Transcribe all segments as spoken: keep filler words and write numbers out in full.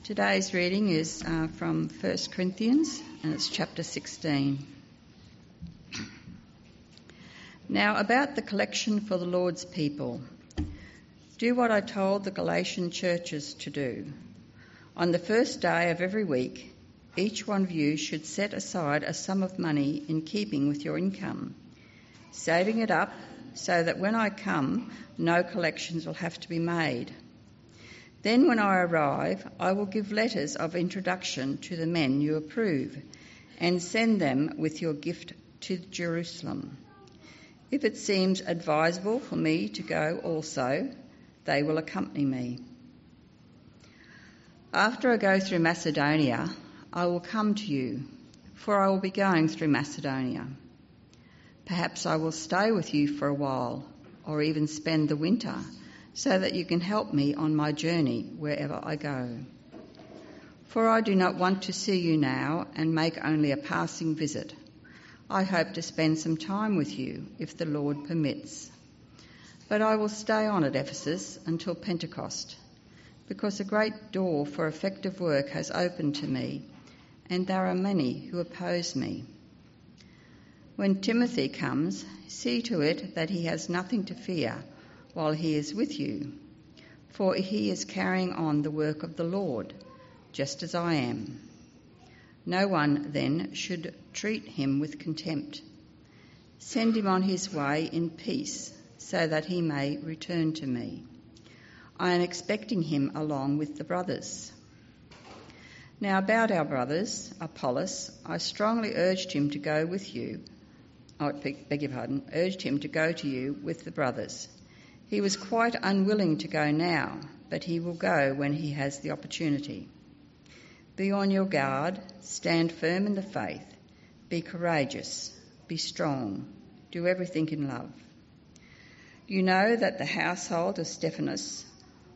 Today's reading is uh, from First Corinthians, and it's chapter sixteen. Now about the collection for the Lord's people. Do what I told the Galatian churches to do. On the first day of every week, each one of you should set aside a sum of money in keeping with your income, saving it up so that when I come, no collections will have to be made. Then when I arrive, I will give letters of introduction to the men you approve and send them with your gift to Jerusalem. If it seems advisable for me to go also, they will accompany me. After I go through Macedonia, I will come to you, for I will be going through Macedonia. Perhaps I will stay with you for a while, or even spend the winter, so that you can help me on my journey wherever I go. For I do not want to see you now and make only a passing visit. I hope to spend some time with you, if the Lord permits. But I will stay on at Ephesus until Pentecost, because a great door for effective work has opened to me, and there are many who oppose me. When Timothy comes, see to it that he has nothing to fear while he is with you, for he is carrying on the work of the Lord, just as I am. No one, then, should treat him with contempt. Send him on his way in peace, so that he may return to me. I am expecting him along with the brothers. Now about our brothers, Apollos, I strongly urged him to go with you. I beg, beg your pardon, urged him to go to you with the brothers. He was quite unwilling to go now, but he will go when he has the opportunity. Be on your guard, stand firm in the faith, be courageous, be strong, do everything in love. You know that the household of Stephanas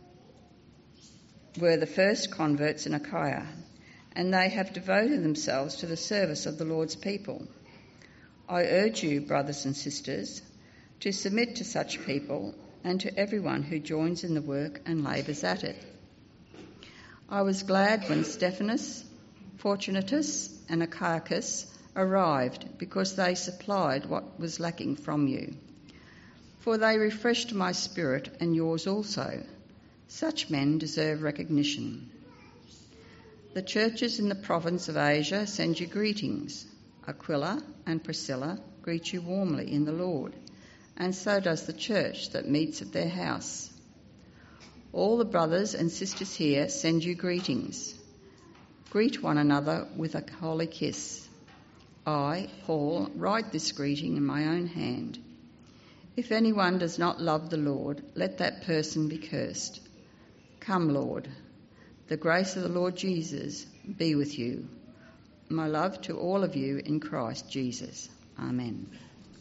were the first converts in Achaia, and they have devoted themselves to the service of the Lord's people. I urge you, brothers and sisters, to submit to such people and to everyone who joins in the work and labours at it. I was glad when Stephanas, Fortunatus and Achaicus arrived, because they supplied what was lacking from you. For they refreshed my spirit and yours also. Such men deserve recognition. The churches in the province of Asia send you greetings. Aquila and Priscilla greet you warmly in the Lord, and so does the church that meets at their house. All the brothers and sisters here send you greetings. Greet one another with a holy kiss. I, Paul, write this greeting in my own hand. If anyone does not love the Lord, let that person be cursed. Come, Lord. The grace of the Lord Jesus be with you. My love to all of you in Christ Jesus. Amen.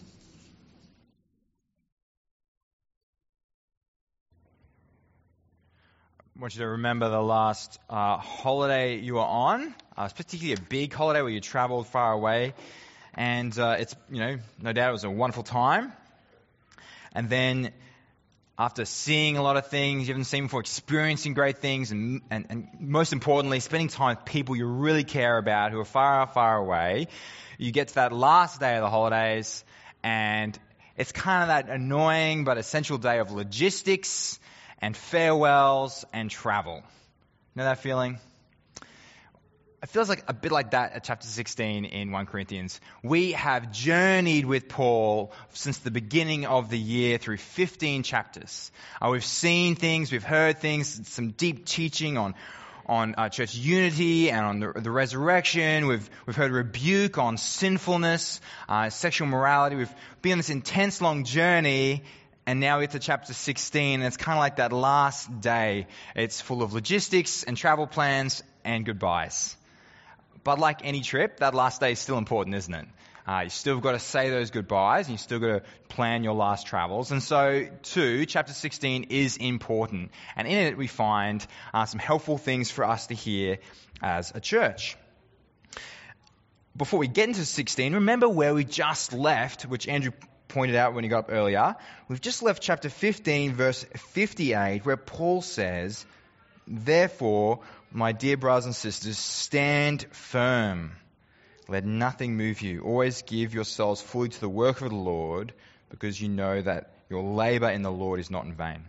I want you to remember the last uh, holiday you were on. Uh, it's particularly a big holiday where you travelled far away. And uh, it's, you know, no doubt it was a wonderful time. And then after seeing a lot of things you haven't seen before, experiencing great things, and, and, and most importantly, spending time with people you really care about who are far, far away, you get to that last day of the holidays, and it's kind of that annoying but essential day of logistics and farewells and travel. Know that feeling? It feels like a bit like that at chapter sixteen in First Corinthians. We have journeyed with Paul since the beginning of the year through fifteen chapters. Uh, we've seen things, we've heard things, some deep teaching on on uh, church unity and on the, the resurrection. We've we've heard rebuke on sinfulness, uh, sexual morality. We've been on this intense long journey. And now we get to chapter sixteen, and it's kind of like that last day. It's full of logistics and travel plans and goodbyes. But like any trip, that last day is still important, isn't it? Uh, you still got to say those goodbyes, and you still got to plan your last travels. And so, too, chapter sixteen is important. And in it, we find uh, some helpful things for us to hear as a church. Before we get into sixteen, remember where we just left, which Andrew pointed out when he got up earlier. We've just left chapter fifteen, verse fifty-eight, where Paul says, Therefore, my dear brothers and sisters, stand firm. Let nothing move you. Always give yourselves fully to the work of the Lord, because you know that your labor in the Lord is not in vain.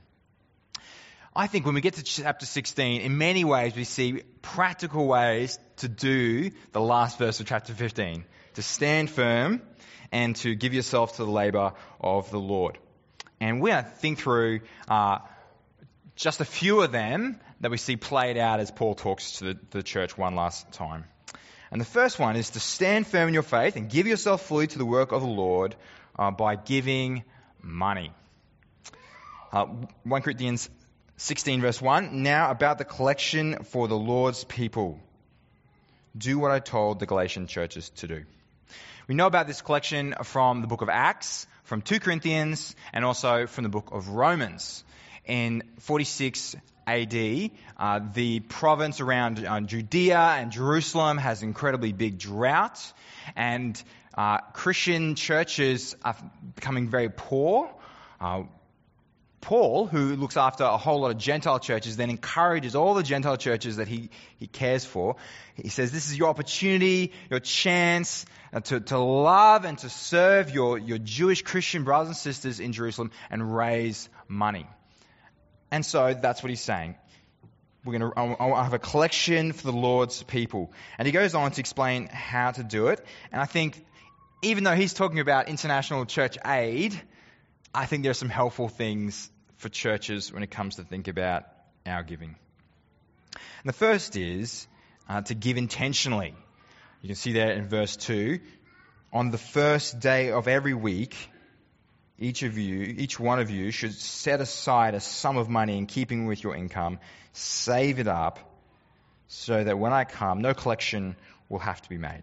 I think when we get to chapter sixteen, in many ways we see practical ways to do the last verse of chapter fifteen. To stand firm and to give yourself to the labor of the Lord. And we're going to think through uh, just a few of them that we see played out as Paul talks to the, the church one last time. And the first one is to stand firm in your faith and give yourself fully to the work of the Lord uh, by giving money. Uh, First Corinthians sixteen verse one, now about the collection for the Lord's people. Do what I told the Galatian churches to do. We know about this collection from the book of Acts, from Second Corinthians, and also from the book of Romans. In forty-six A D, uh, the province around uh, Judea and Jerusalem has incredibly big drought, and uh, Christian churches are becoming very poor. Uh, Paul, who looks after a whole lot of Gentile churches, then encourages all the Gentile churches that he, he cares for. He says, this is your opportunity, your chance uh, to, to love and to serve your, your Jewish Christian brothers and sisters in Jerusalem and raise money. And so that's what he's saying. We're going to I'll have a collection for the Lord's people. And he goes on to explain how to do it. And I think even though he's talking about international church aid, I think there are some helpful things for churches when it comes to think about our giving. And the first is uh, to give intentionally. You can see there in verse two. On the first day of every week, each of you, each one of you should set aside a sum of money in keeping with your income, save it up, so that when I come, no collection will have to be made.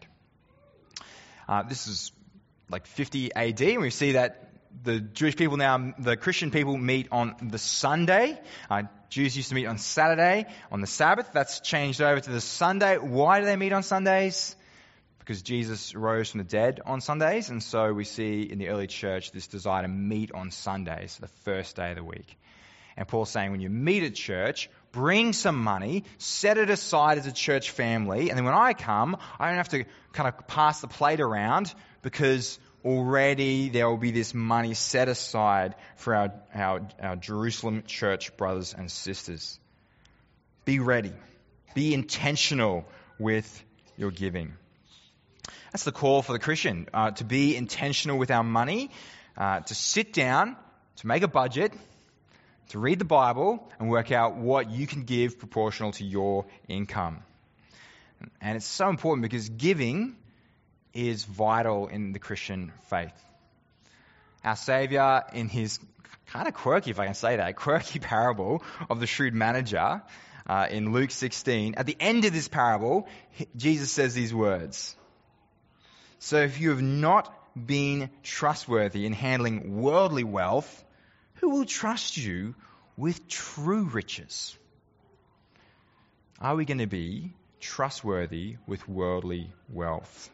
Uh, this is like fifty A D, and we see that the Jewish people now, the Christian people meet on the Sunday. Uh, Jews used to meet on Saturday, on the Sabbath. That's changed over to the Sunday. Why do they meet on Sundays? Because Jesus rose from the dead on Sundays. And so we see in the early church this desire to meet on Sundays, the first day of the week. And Paul's saying when you meet at church, bring some money, set it aside as a church family. And then when I come, I don't have to kind of pass the plate around because already there will be this money set aside for our, our, our Jerusalem church brothers and sisters. Be ready. Be intentional with your giving. That's the call for the Christian, uh, to be intentional with our money, uh, to sit down, to make a budget, to read the Bible and work out what you can give proportional to your income. And it's so important because giving is vital in the Christian faith. Our Saviour, in his kind of quirky, if I can say that, quirky parable of the shrewd manager uh, in Luke sixteen, at the end of this parable, Jesus says these words. So if you have not been trustworthy in handling worldly wealth, who will trust you with true riches? Are we going to be trustworthy with worldly wealth?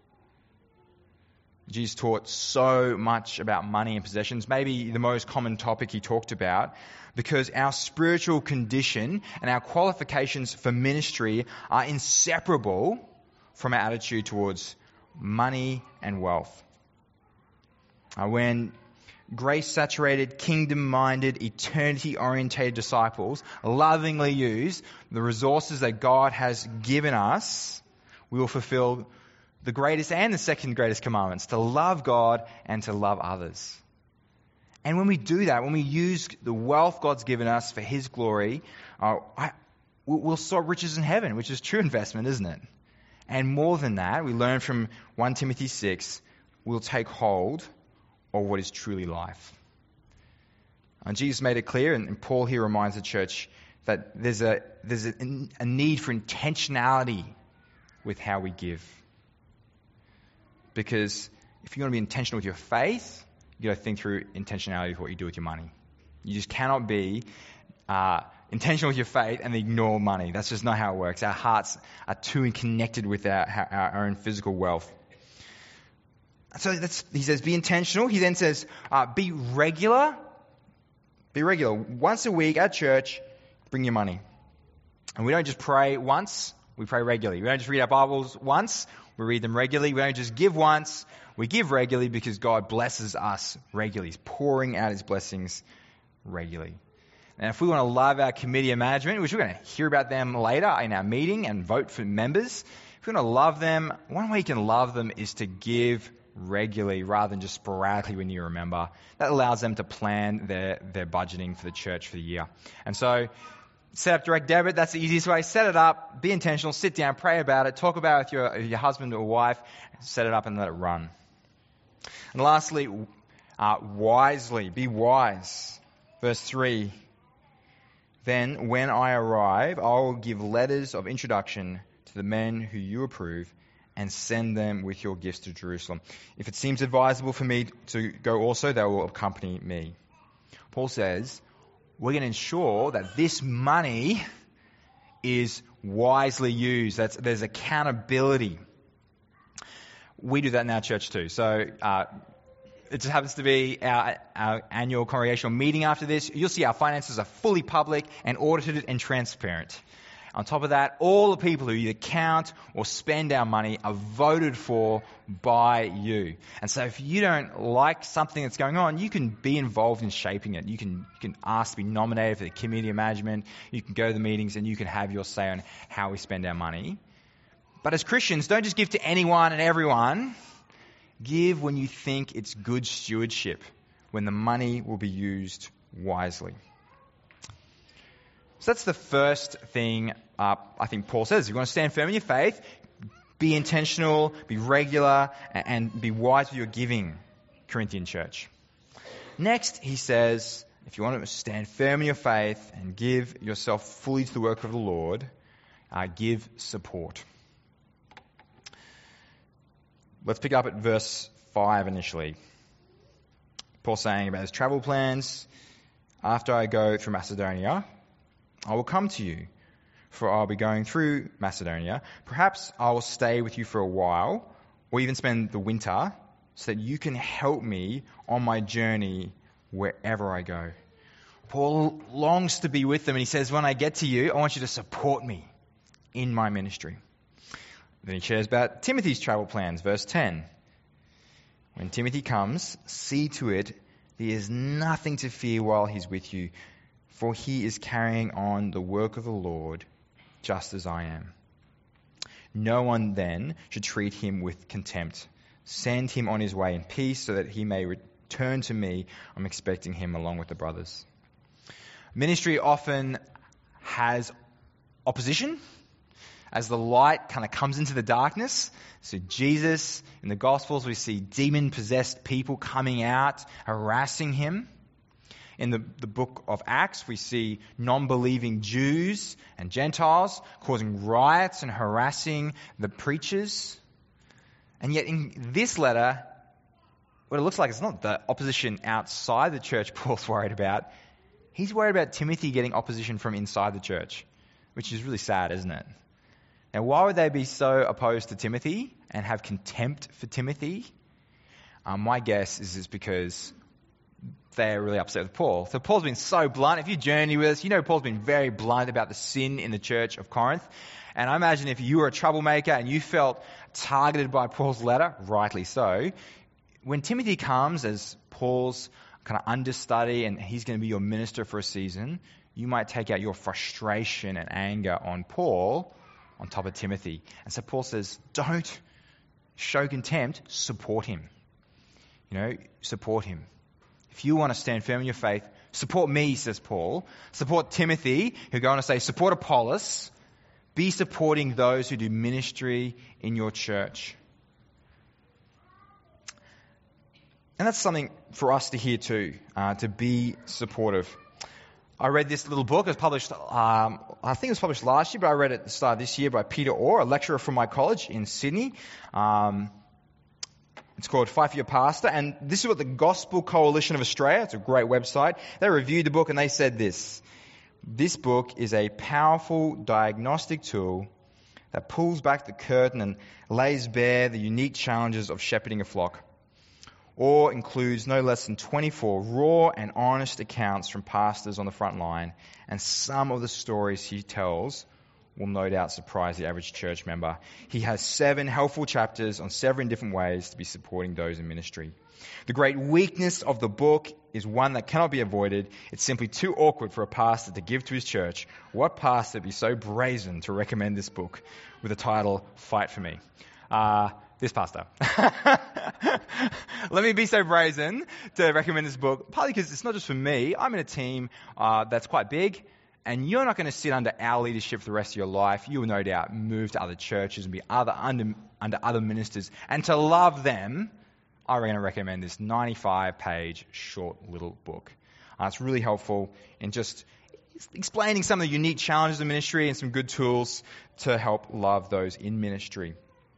Jesus taught so much about money and possessions, maybe the most common topic he talked about, because our spiritual condition and our qualifications for ministry are inseparable from our attitude towards money and wealth. Uh, when grace-saturated, kingdom-minded, eternity-orientated disciples lovingly use the resources that God has given us, we will fulfill the greatest and the second greatest commandments, to love God and to love others. And when we do that, when we use the wealth God's given us for His glory, uh, I, we'll store riches in heaven, which is true investment, isn't it? And more than that, we learn from First Timothy six, we'll take hold of what is truly life. And Jesus made it clear, and, and Paul here reminds the church that there's a there's a, a need for intentionality with how we give. Because if you're going to be intentional with your faith, you got to think through intentionality with what you do with your money. You just cannot be uh, intentional with your faith and ignore money. That's just not how it works. Our hearts are too connected with our, our, our own physical wealth. So that's, he says, be intentional. He then says, uh, be regular. Be regular. Once a week at church, bring your money. And we don't just pray once, we pray regularly. We don't just read our Bibles once, we read them regularly. We don't just give once, we give regularly because God blesses us regularly. He's pouring out his blessings regularly. And if we want to love our committee of management, which we're going to hear about them later in our meeting and vote for members, if we want to love them, one way you can love them is to give regularly rather than just sporadically when you remember. That allows them to plan their, their budgeting for the church for the year. And so set up direct debit. That's the easiest way. Set it up. Be intentional. Sit down. Pray about it. Talk about it with your, your husband or wife. Set it up and let it run. And lastly, uh, wisely. Be wise. Verse three. Then when I arrive, I will give letters of introduction to the men who you approve and send them with your gifts to Jerusalem. If it seems advisable for me to go also, they will accompany me. Paul says, we're going to ensure that this money is wisely used. That's, there's accountability. We do that in our church too. So uh, it just happens to be our, our annual congregational meeting after this. You'll see our finances are fully public and audited and transparent. On top of that, all the people who either count or spend our money are voted for by you. And so if you don't like something that's going on, you can be involved in shaping it. You can, you can ask to be nominated for the committee of management. You can go to the meetings and you can have your say on how we spend our money. But as Christians, don't just give to anyone and everyone. Give when you think it's good stewardship, when the money will be used wisely. So that's the first thing uh, I think Paul says. If you want to stand firm in your faith, be intentional, be regular, and, and be wise with your giving, Corinthian church. Next, he says, if you want to stand firm in your faith and give yourself fully to the work of the Lord, uh, give support. Let's pick up at verse five initially. Paul's saying about his travel plans. After I go through Macedonia, I will come to you, for I'll be going through Macedonia. Perhaps I will stay with you for a while, or even spend the winter, so that you can help me on my journey wherever I go. Paul longs to be with them, and he says, when I get to you, I want you to support me in my ministry. Then he shares about Timothy's travel plans, verse ten. When Timothy comes, see to it he has nothing to fear while he's with you, for he is carrying on the work of the Lord just as I am. No one then should treat him with contempt. Send him on his way in peace so that he may return to me. I'm expecting him along with the brothers. Ministry often has opposition as the light kind of comes into the darkness. So Jesus, in the Gospels, we see demon-possessed people coming out, harassing him. In the, the book of Acts, we see non-believing Jews and Gentiles causing riots and harassing the preachers. And yet in this letter, what it looks like is not the opposition outside the church Paul's worried about. He's worried about Timothy getting opposition from inside the church, which is really sad, isn't it? Now, why would they be so opposed to Timothy and have contempt for Timothy? Um, my guess is it's because they're really upset with Paul. So Paul's been so blunt. If you journey with us, you know Paul's been very blunt about the sin in the church of Corinth. And I imagine if you were a troublemaker and you felt targeted by Paul's letter, rightly so, when Timothy comes as Paul's kind of understudy and he's going to be your minister for a season, you might take out your frustration and anger on Paul on top of Timothy. And so Paul says, don't show contempt, support him. You know, support him. If you want to stand firm in your faith, support me, says Paul. Support Timothy, who go on to say, support Apollos. Be supporting those who do ministry in your church. And that's something for us to hear too, uh, to be supportive. I read this little book. It was published, um, I think it was published last year, but I read it at the start of this year by Peter Orr, a lecturer from my college in Sydney. Um, it's called Fight for Your Pastor. And this is what the Gospel Coalition of Australia, it's a great website, they reviewed the book and they said this. This book is a powerful diagnostic tool that pulls back the curtain and lays bare the unique challenges of shepherding a flock. Orr includes no less than twenty-four raw and honest accounts from pastors on the front line, and some of the stories he tells will no doubt surprise the average church member. He has seven helpful chapters on seven different ways to be supporting those in ministry. The great weakness of the book is one that cannot be avoided. It's simply too awkward for a pastor to give to his church. What pastor would be so brazen to recommend this book with the title, Fight For Me? Uh, this pastor. Let me be so brazen to recommend this book, partly because it's not just for me. I'm in a team uh, that's quite big, and you're not going to sit under our leadership for the rest of your life. You will no doubt move to other churches and be other under, under other ministers. And to love them, I'm going to recommend this ninety-five page short little book. Uh, it's really helpful in just explaining some of the unique challenges of ministry and some good tools to help love those in ministry.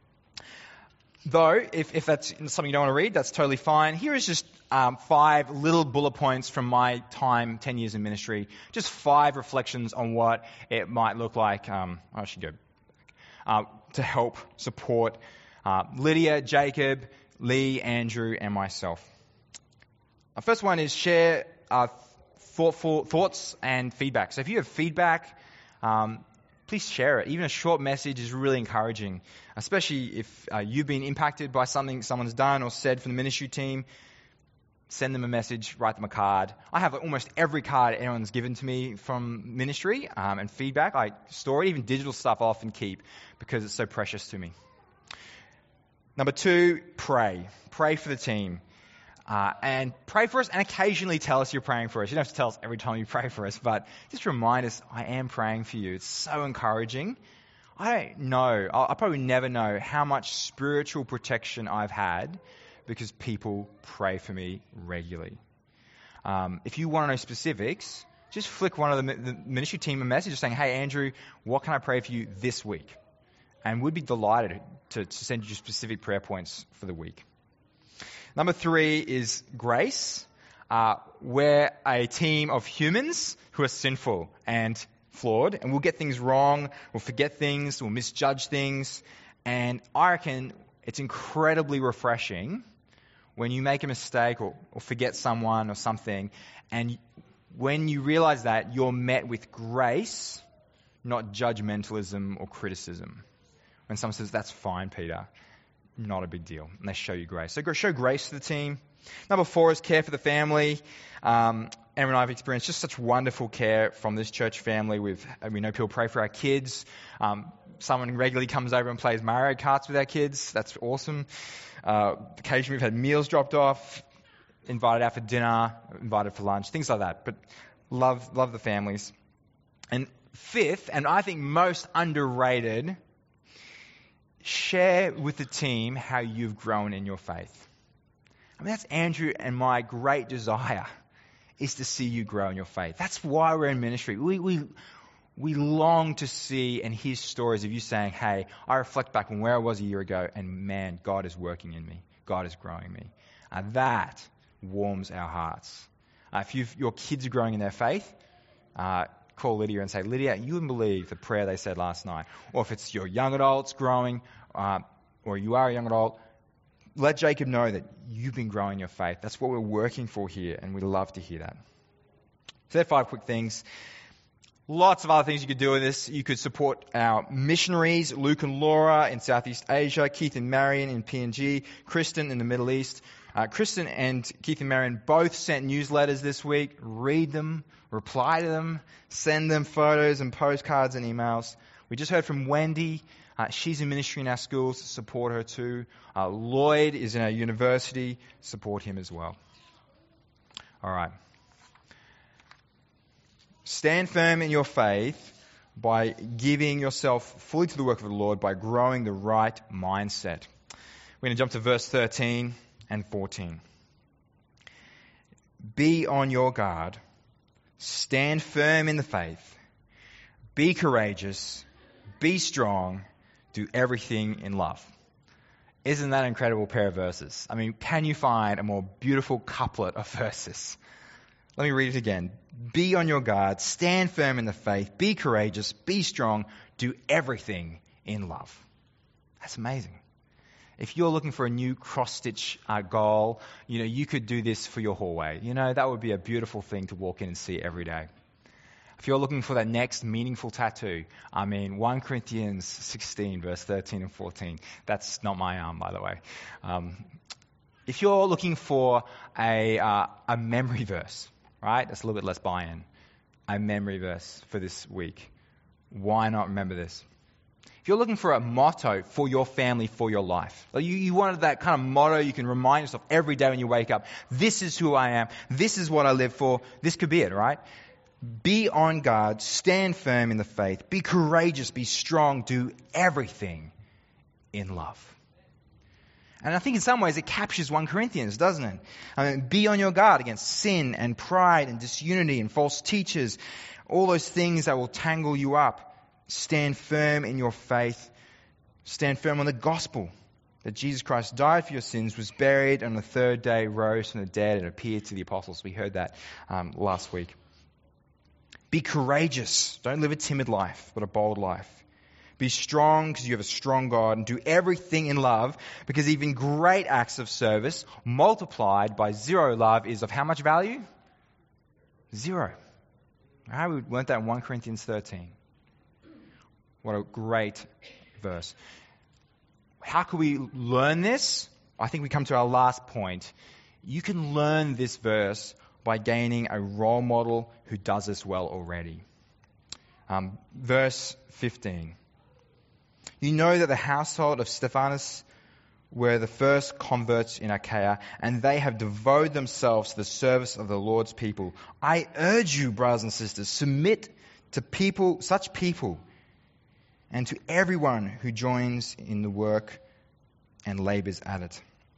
Though, if, if that's something you don't want to read, that's totally fine. Here is just um, five little bullet points from my time, ten years in ministry. Just five reflections on what it might look like. Um, I should go back. Uh, to help support uh, Lydia, Jacob, Lee, Andrew, and myself. The first one is share uh, thoughtful thoughts and feedback. So if you have feedback, um, please share it. Even a short message is really encouraging, especially if uh, you've been impacted by something someone's done or said from the ministry team. Send them a message, write them a card. I have almost every card anyone's given to me from ministry um, and feedback. I store it, even digital stuff I often keep because it's so precious to me. Number two, pray. Pray for the team. Uh, and pray for us and occasionally tell us you're praying for us. You don't have to tell us every time you pray for us, but just remind us, I am praying for you. It's so encouraging. I don't know, I'll, I'll probably never know how much spiritual protection I've had because people pray for me regularly. Um, if you want to know specifics, just flick one of the, the ministry team a message just saying, hey, Andrew, what can I pray for you this week? And we'd be delighted to, to send you specific prayer points for the week. Number three is grace. Uh, we're a team of humans who are sinful and flawed, and we'll get things wrong, we'll forget things, we'll misjudge things, and I reckon it's incredibly refreshing when you make a mistake or, or forget someone or something, and when you realize that, you're met with grace, not judgmentalism or criticism. When someone says, that's fine, Peter, not a big deal. And they show you grace. So show grace to the team. Number four is care for the family. Um, Emma and I have experienced just such wonderful care from this church family. We've, we know people pray for our kids. Um, someone regularly comes over and plays Mario Karts with our kids. That's awesome. Uh, occasionally we've had meals dropped off, invited out for dinner, invited for lunch, things like that. But love, love the families. And fifth, and I think most underrated, share with the team how you've grown in your faith. I mean, that's Andrew and my great desire, is to see you grow in your faith. That's why we're in ministry. We we we long to see and hear stories of you saying, hey, I reflect back on where I was a year ago, and man, God is working in me. God is growing me. Uh, that warms our hearts. Uh, if you've, your kids are growing in their faith, uh, call Lydia and say, Lydia, you wouldn't believe the prayer they said last night. Or if it's your young adults growing, uh, or you are a young adult, let Jacob know that you've been growing your faith. That's what we're working for here, and we love to hear that. So there are five quick things. Lots of other things you could do with this. You could support our missionaries, Luke and Laura in Southeast Asia, Keith and Marion in P N G, Kristen in the Middle East. Uh, Kristen and Keith and Marion both sent newsletters this week. Read them, reply to them, send them photos and postcards and emails. We just heard from Wendy. Uh, she's in ministry in our schools. Support her too. Uh, Lloyd is in our university. Support him as well. All right. Stand firm in your faith by giving yourself fully to the work of the Lord, by growing the right mindset. We're going to jump to verse thirteen and fourteen. Be on your guard. Stand firm in the faith. Be courageous. Be strong. Do everything in love. Isn't that an incredible pair of verses? I mean, can you find a more beautiful couplet of verses? Let me read it again. Be on your guard. Stand firm in the faith. Be courageous. Be strong. Do everything in love. That's amazing. If you're looking for a new cross-stitch uh, goal, you know, you could do this for your hallway. You know, that would be a beautiful thing to walk in and see every day. If you're looking for that next meaningful tattoo, I mean, First Corinthians sixteen, verse thirteen and fourteen. That's not my arm, by the way. Um, if you're looking for a uh, a memory verse, right? That's a little bit less buy-in. A memory verse for this week. Why not remember this? If you're looking for a motto for your family, for your life, like you, you wanted that kind of motto you can remind yourself every day when you wake up, this is who I am, this is what I live for, this could be it, right? Be on guard, stand firm in the faith, be courageous, be strong, do everything in love. And I think in some ways it captures First Corinthians, doesn't it? I mean, be on your guard against sin and pride and disunity and false teachers, all those things that will tangle you up. Stand firm in your faith. Stand firm on the gospel that Jesus Christ died for your sins, was buried, and on the third day rose from the dead and appeared to the apostles. We heard that um, last week. Be courageous. Don't live a timid life, but a bold life. Be strong because you have a strong God, and do everything in love, because even great acts of service multiplied by zero love is of how much value? Zero. Right? We learned that in First Corinthians thirteen. What a great verse. How can we learn this? I think we come to our last point. You can learn this verse by gaining a role model who does this well already. Um, verse fifteen. You know that the household of Stephanas were the first converts in Achaia, and they have devoted themselves to the service of the Lord's people. I urge you, brothers and sisters, submit to people, such people, and to everyone who joins in the work and labors at it.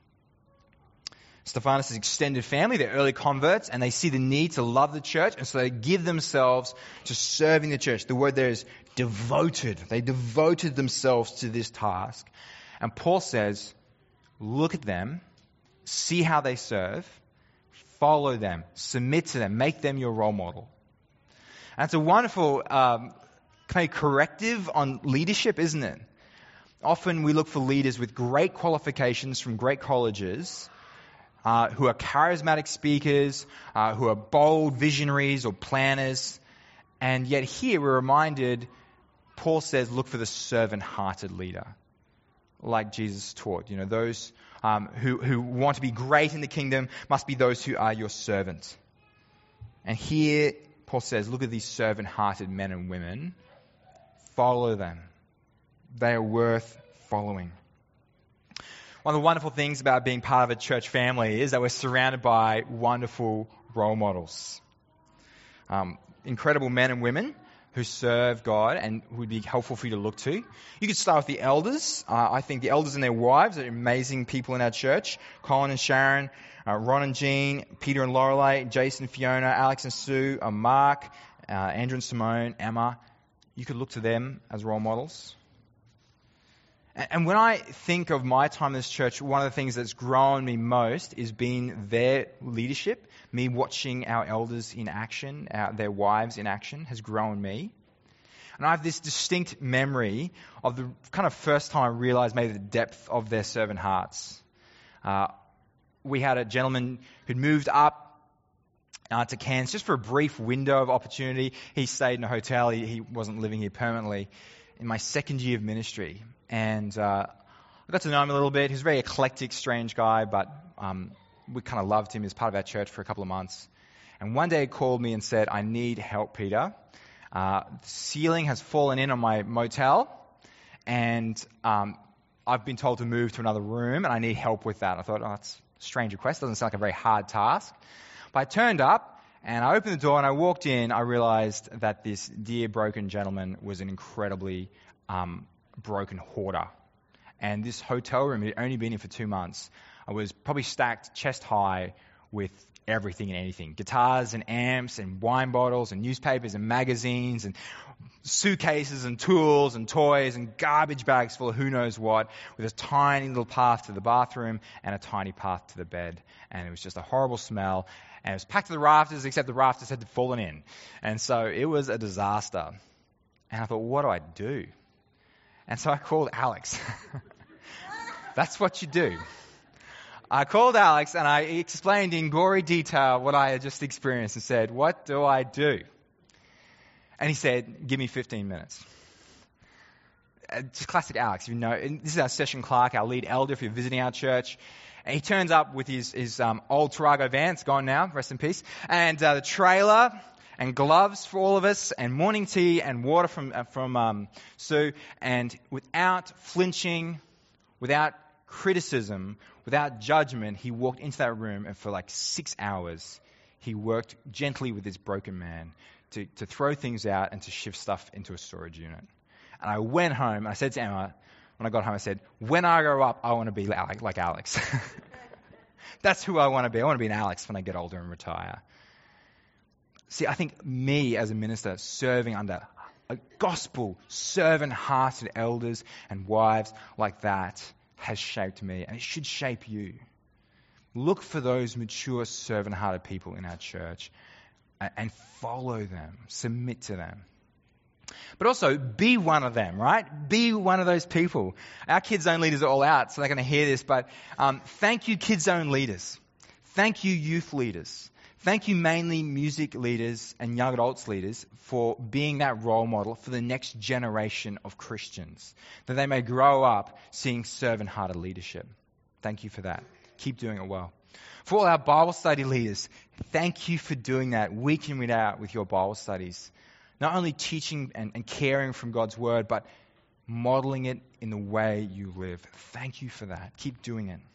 Stephanas' extended family, they're early converts, and they see the need to love the church, and so they give themselves to serving the church. The word there is devoted. They devoted themselves to this task. And Paul says, look at them, see how they serve, follow them, submit to them, make them your role model. And it's a wonderful um, kind of corrective on leadership, isn't it? Often we look for leaders with great qualifications from great colleges, uh, who are charismatic speakers, uh, who are bold visionaries or planners. And yet here we're reminded, Paul says, look for the servant-hearted leader, like Jesus taught. You know, those um, who, who want to be great in the kingdom must be those who are your servants. And here Paul says, look at these servant-hearted men and women. Follow them. They are worth following. One of the wonderful things about being part of a church family is that we're surrounded by wonderful role models. Um, incredible men and women who serve God and would be helpful for you to look to. You could start with the elders. Uh, I think the elders and their wives are amazing people in our church. Colin and Sharon, uh, Ron and Jean, Peter and Lorelei, Jason and Fiona, Alex and Sue, uh, Mark, uh, Andrew and Simone, Emma. You could look to them as role models. And, and when I think of my time in this church, one of the things that's grown me most is being their leadership. Me watching our elders in action, our, their wives in action, has grown me. And I have this distinct memory of the kind of first time I realized maybe the depth of their servant hearts. Uh, we had a gentleman who'd moved up uh, to Cairns just for a brief window of opportunity. He stayed in a hotel. He, he wasn't living here permanently. In my second year of ministry. And uh, I got to know him a little bit. He was a very eclectic, strange guy, but um, we kind of loved him. He was part of our church for a couple of months. And one day he called me and said, I need help, Peter. Uh, the ceiling has fallen in on my motel, and um, I've been told to move to another room, and I need help with that. I thought, oh, that's a strange request. Doesn't sound like a very hard task. But I turned up, and I opened the door, and I walked in. I realized that this dear broken gentleman was an incredibly um, broken hoarder. And this hotel room had only been in for two months. I was probably stacked chest high with everything and anything. Guitars and amps and wine bottles and newspapers and magazines and suitcases and tools and toys and garbage bags full of who knows what, with a tiny little path to the bathroom and a tiny path to the bed. And it was just a horrible smell. And it was packed to the rafters, except the rafters had fallen in. And so it was a disaster. And I thought, what do I do? And so I called Alex. That's what you do. I called Alex and I explained in gory detail what I had just experienced and said, what do I do? And he said, give me fifteen minutes. Uh, just classic Alex. You know, and this is our Session Clark, our lead elder, if you're visiting our church. And he turns up with his, his um, old Tarago van. It's gone now, rest in peace. And uh, the trailer and gloves for all of us and morning tea and water from, uh, from um, Sue. And without flinching, without criticism, without judgment, he walked into that room, and for like six hours, he worked gently with this broken man to, to throw things out and to shift stuff into a storage unit. And I went home, and I said to Emma, when I got home, I said, when I grow up, I want to be like, like Alex. That's who I want to be. I want to be an Alex when I get older and retire. See, I think me as a minister serving under a gospel, servant-hearted elders and wives like that has shaped me, and it should shape you. Look for those mature, servant-hearted people in our church and follow them, submit to them. But also, be one of them, right? Be one of those people. Our Kids Zone leaders are all out, so they're going to hear this, but um, thank you, Kids Zone leaders. Thank you, youth leaders. Thank you, mainly music leaders and young adults leaders, for being that role model for the next generation of Christians, that they may grow up seeing servant-hearted leadership. Thank you for that. Keep doing it well. For all our Bible study leaders, thank you for doing that week in, week out with your Bible studies. Not only teaching and, and caring from God's word, but modeling it in the way you live. Thank you for that. Keep doing it.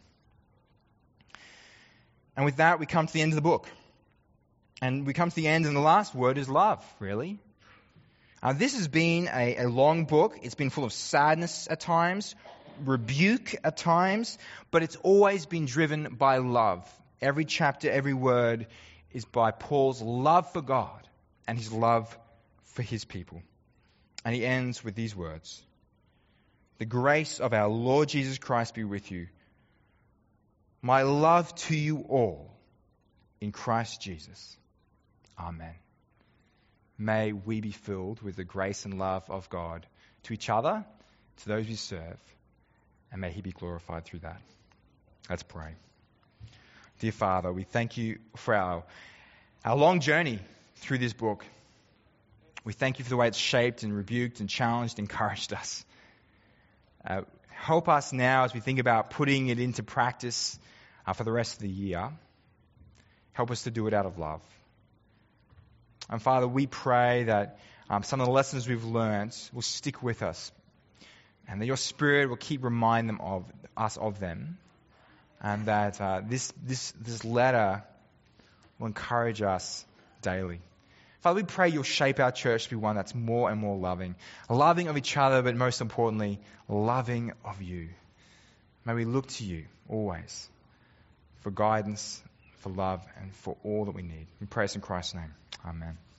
And with that, we come to the end of the book. And we come to the end, and the last word is love, really. Uh, this has been a, a long book. It's been full of sadness at times, rebuke at times, but it's always been driven by love. Every chapter, every word is by Paul's love for God and his love for his people. And he ends with these words: the grace of our Lord Jesus Christ be with you. My love to you all in Christ Jesus. Amen. May we be filled with the grace and love of God to each other, to those we serve, and may he be glorified through that. Let's pray. Dear Father, we thank you for our, our long journey through this book. We thank you for the way it's shaped and rebuked and challenged, encouraged us. Uh, help us now as we think about putting it into practice uh, for the rest of the year. Help us to do it out of love. And Father, we pray that um, some of the lessons we've learned will stick with us, and that your Spirit will keep reminding them of us of them, and that uh, this this this letter will encourage us daily. Father, we pray you'll shape our church to be one that's more and more loving, loving of each other, but most importantly, loving of you. May we look to you always for guidance, for love, and for all that we need. We pray this in Christ's name. Amen.